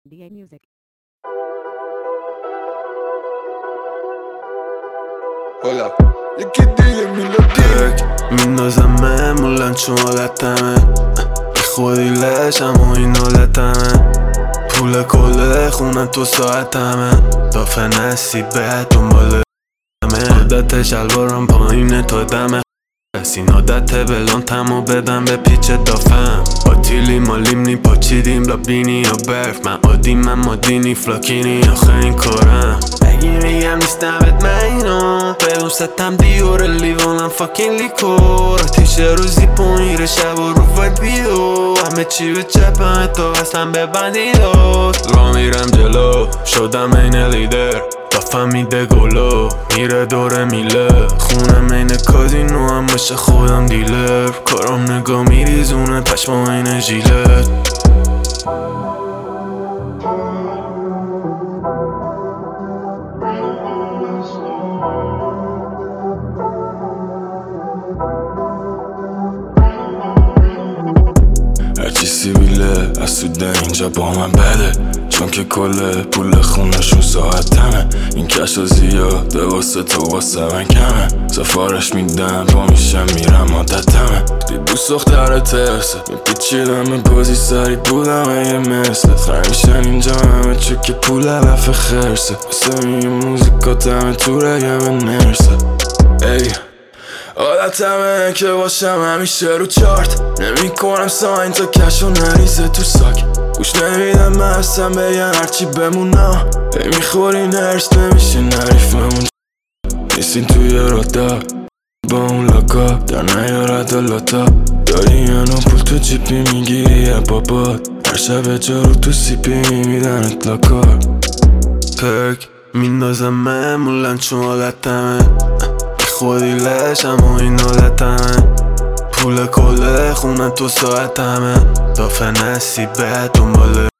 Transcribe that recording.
DA Music. Hola, یکی دیگه میلادی میندازمه لنچون حالتمه بی خودی لشم و این حالتمه پول کله خونه تو ساعتمه دافه نصیبه دنباله عادت شلوارم پایینه تا دمه این عادت بلانتم و بدم به پیچ دافم آتیلی مالیم نی پاچیدیم لابینی یا برف من عادی من مادینی فلاکینی آخه این کارم اگه میگم نیستم بد من اینو بدون ستم دیور لیوانم فاکین لیکور آتیش روزی پونیره شب و رو فاید بیدو همه چی به چپمه تا وستم به بندیدات را میرم جلو شدم این لیدر دافم میده گلو میره دور میله خونم این کازینو هم باشه خودم دیلر کارم نگاه میریزونه پشما این ژیلت هرچی سیبیله از تو ده اینجا با من بده چون که کله پول خونشون ساعتمه این کش و زیاده واسه تو واسه من کمه سفارش میدم پا میشم میرم عادتمه دیبوس دختر ترسه میپیچیدم بازی سری بودم یه مثل خمیشن اینجا همه چون که پول علف خرسه واسه میگه موزیکاتمه تو رگم نرسه ای عادتمه که باشم همیشه رو چارت نمی کنم ساین تا کشو نریزه تو ساک گوش نمیدم من اصلا بگن هرچی بمونم ای میخوری نرس نمیشه نریفمون نیستین توی رادا با اون لاکا در نیارد لاتا داری یعنو پول تو جیپی میگیری یه بابات هر شب جارو تو سیپی میدن اطلاکار پرک میندازم لنچون حالتمه خودی لشم و این حالتمه پول کله خونه تو ساعتمه دافه نصیبه دنباله